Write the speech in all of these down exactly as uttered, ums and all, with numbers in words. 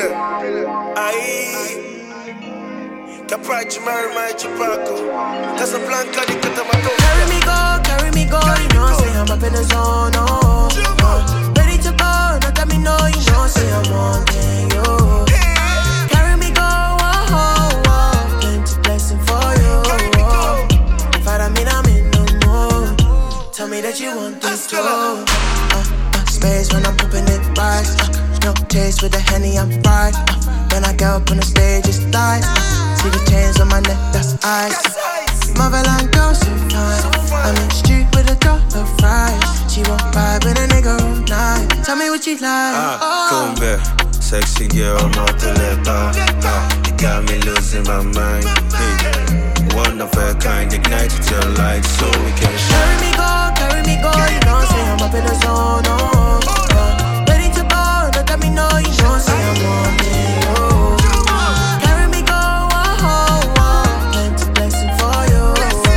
Aí, capaz de mais de Paco. Casablanca de Catamato. Carry me go, carry me go. You know, say I'm up in the zone. Oh, oh. Ready to go, no tell me no. You know, say I'm on yo. Carry me go, oh, oh, oh. Plenty blessing for you. Oh. If I don't mean I'm in no more. Tell me that you want this too. Uh, uh, space when I'm popping it right. Uh, no taste with the Henny, I'm right. Uh, when I get up on the stage, it's thighs. Uh, see the chains on my neck, that's ice. Uh, Marvelous girl, so fine. I'm in the street with a dollar fries. She won't ride with a nigga all night. Tell me what you like. Ah, oh. come back, sexy girl, I'm out to let out. You got me losing my mind. Hey, one of a kind, ignite with your light so we can shine. Carry me go, carry me go. You know, say I'm up in the zone. Oh, oh. Ready to go, don't let me know. You know, say I'm on it. Oh. Carry me go, oh, oh, oh. Plenty blessing for you.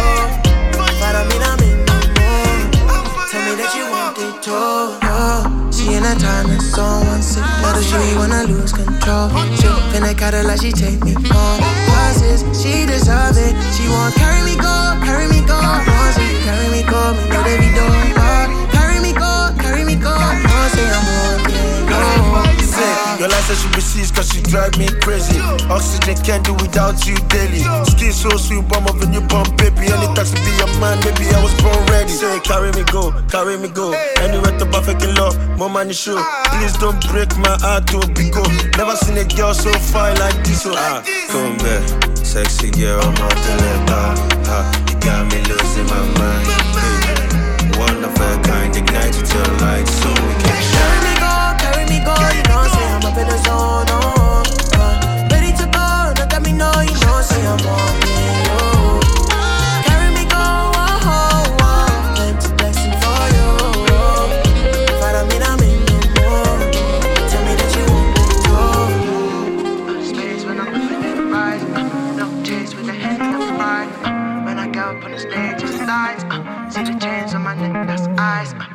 But I mean I'm in no more. Tell me that you want it too. Oh. She in a time and someone sick. Let her show you wanna lose control. She finna Cadillac, she take me home. Causes she deserve it. She won't carry me go, carry me go. Wants it, carry me go, me know they be doing. Oh. Carry me go, carry me go. Don't say I'm on it. Oh. Your license should be seized cause you drive me crazy. Oxygen can't do without you daily. Skin so sweet, bomb of a new pump, baby. Any tax to be a man, baby, I was born ready. Say, carry me go, carry me go. Anywhere to perfect in love, more money show. Please don't break my heart to be go. Never seen a girl so fine like this, so ah, come back, sexy girl, I'm out to let out. Ah, you got me losing my mind. Hey, one of a kind, ignite with your light so we can shine. Carry me go, carry me go. You know, say I'm up in the zone. Oh, oh. Ready to go, don't let me know. You know, say I'm on it. Oh. Carry me go, oh, oh, oh. Plenty blessing for you. But I mean I'm in no more. Tell me that you want it too. Space when I'm moving it right. Uh, no chase with the hand in the fire. Uh, when I go up on the stage, it's lights. Uh, see the chains on my neck, that's ice. Uh,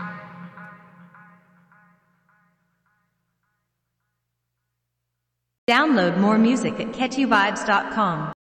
Download more music at catchy vibes dot com.